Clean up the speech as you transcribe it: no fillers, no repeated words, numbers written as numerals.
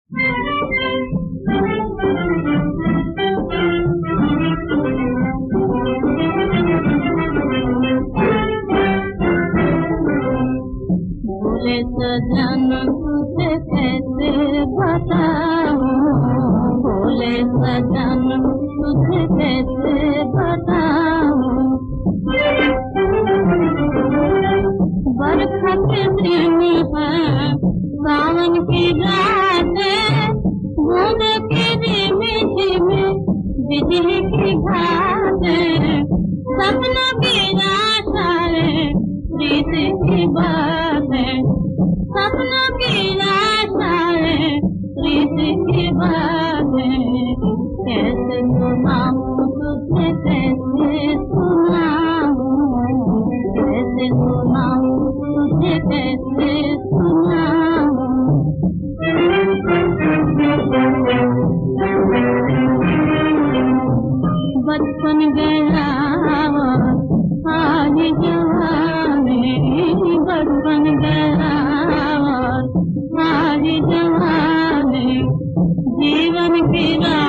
बोले सजन तुझे कैसे बताऊं, बोले सजन तुझे कैसे बताऊं। बरखा के दिन है सावन की रातें, बूंद की धीमी धीमी बिजली की घाटें, सपनों की आशाएं प्रीत की बातें, सपनों की आशाएं प्रीत की बातें। कैसे सुनाऊं तुझे कैसे सुनाऊं, कैसे सुनाऊं तुझे कैसे सुनाऊं। बचपन गया आज जवानी, बचपन गया आज जवानी, जीवन की